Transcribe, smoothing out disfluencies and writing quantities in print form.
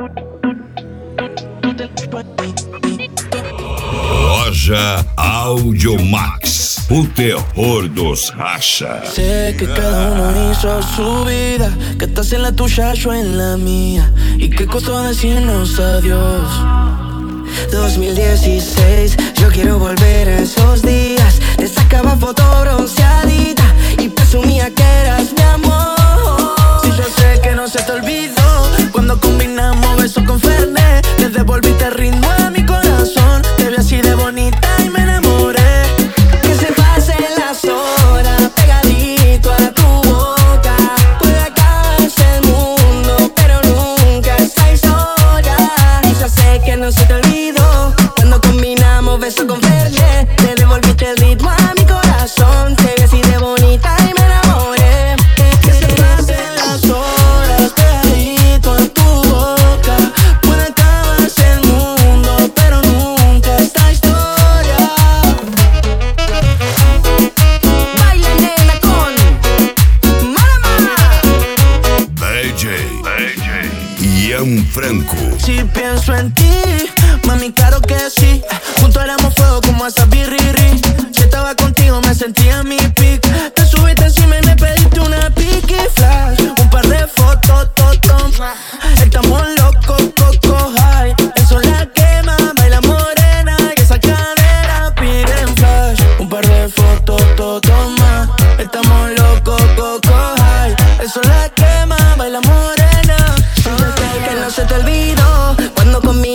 Loja Audiomax, o terror dos racha. Sé que cada uno hizo su vida, que estás en la tuya, yo en la mía, y que costó decirnos adiós. 2016, yo quiero volver a esos días. Te sacaba foto bronceadita y presumía que eras mi amor. Si yo sé que no se te olvidó, cuando combinamos besos con Fernet, le devolviste el ritmo a mi corazón. Te vi así de bonita y me enamoré. Que se pasen las horas pegadito a tu boca. Puede acabarse el mundo, pero nunca esta historia. Y yo sé que no se te olvidó, cuando combinamos besos con Fernet, le devolviste el ritmo a mi corazón. Te vi así de bonita y me enamoré. Que se pasen las horas pegadito a tu boca. Puede acabarse el mundo, pero nunca esta historia. Baila nena con Mama. DJ Ian Franco. Si pienso en ti, mami, claro que sí. Juntos éramos fuego como esa birriri. Si estaba contigo me sentía mi pic. Te subiste encima y me pediste una pic y flash. Un par de fotos, estamos locos, coco high. Eso la quema, baila morena. Y esa cadera piden flash. Un par de fotos, más. Estamos locos, coco high. Eso la quema, baila morena. Si yo sé que no se te olvidó, cuando conmigo